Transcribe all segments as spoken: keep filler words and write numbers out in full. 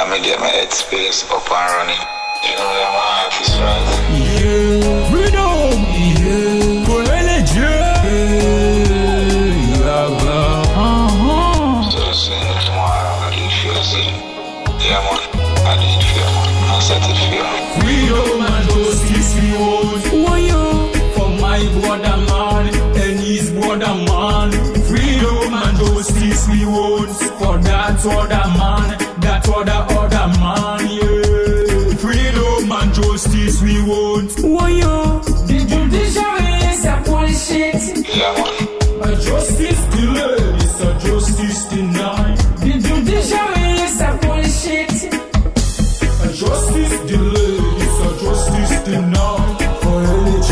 Yeah, me get my headspace up and running. You know where my heart is right. Yeah, freedom. Yeah, pour les dieux. Yeah, uh-huh. So soon tomorrow, I do it for you, see. Yeah, man, I do it for you, man. I set it for you. Freedom and justice we want. Why you? For my brother man and his brother man. Freedom and justice we want. For that other man, that other other man, yeah. Freedom and justice we want. Why you? The judiciary is a bullshit. Yeah, man. A justice delayed is a justice denied. The judiciary is a bullshit. A justice delayed is a justice denied. For L J,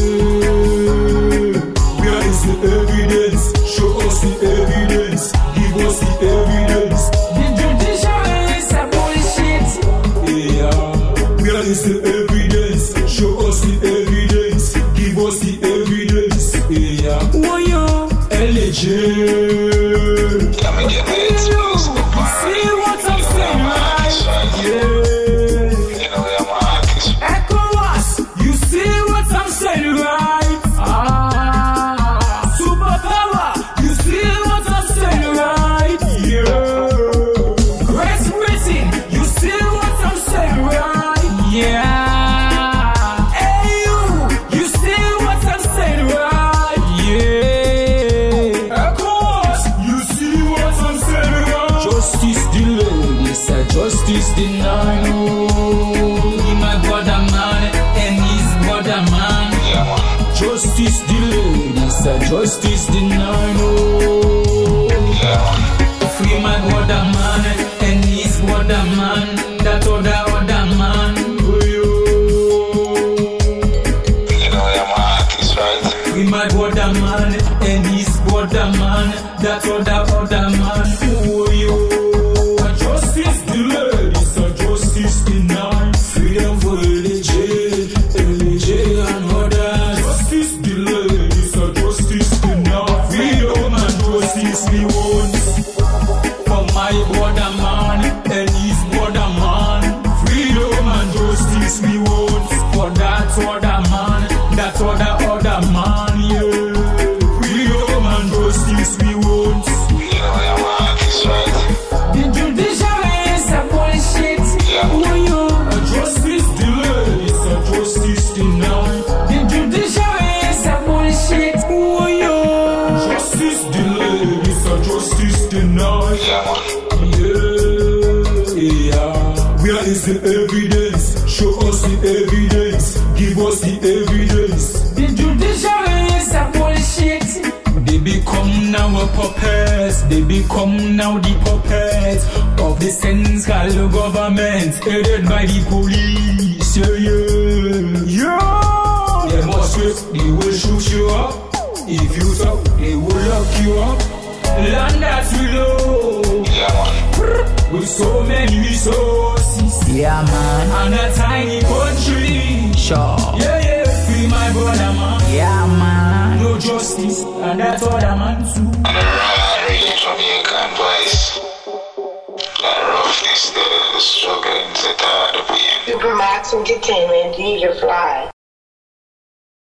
where is the evidence? Show us the evidence. Give us the evidence. The judiciary is a bullshit. Yeah, where is the evidence? Show us the evidence. Give us the evidence. Yeah, why you? L J. Yeah, me get my headspace up and running. See what I'm You know where saying, my heart is right. yeah. You know where my heart is right. ECOWAS, you see what I'm saying, right? Ah, superpower, you see what I'm saying, right? Yeah. Great Britain, you see what I'm saying, right? Yeah. A U, you see what I'm saying, right? Yeah. ECOWAS, you see what I'm saying, right? Justice delayed, it's a justice denied. Oh, my brother man and his brother man. Yeah, man. Justice delayed, it's a justice denied. Oh, Yeah, man. free my brother man and his brother man. That other other man. Oh, You know where my heart is right. free my brother man and his brother man. That other other man. Oh, yo. A justice delayed, it's a justice denied. Freedom for L J, L J and others. Justice delayed, it's a justice denied. Freedom and justice we want. For my brother man and his brother man. Freedom and justice we want. For that other man, that other other man, yeah. Freedom and justice we want. You know where my heart is right. The judiciary is a bullshit. Yeah, man. Why you? A justice delayed is a justice denied. The judiciary is a bullshit. Why you? Justice delayed is a justice denied. Yeah, man. Yeah, yeah. Where is the evidence? Show us the evidence. Give us the evidence. The judiciary is a bullshit. They become now a puppets. They become now the puppets of the central government, headed by the police. Yeah, yeah, yeah. They must wait. They will shoot you up. If you talk, they will lock you up. Land that we know. Yeah, man. With so many resources, Yeah, man. and a tiny country. Sure. Yeah, yeah, free my brother man. Yeah, man. No justice, and that other man too. And the raw reading from Jamaican boys. That roughness, the, the struggle, the hard pain. Supermax Entertainment, Eager Fly.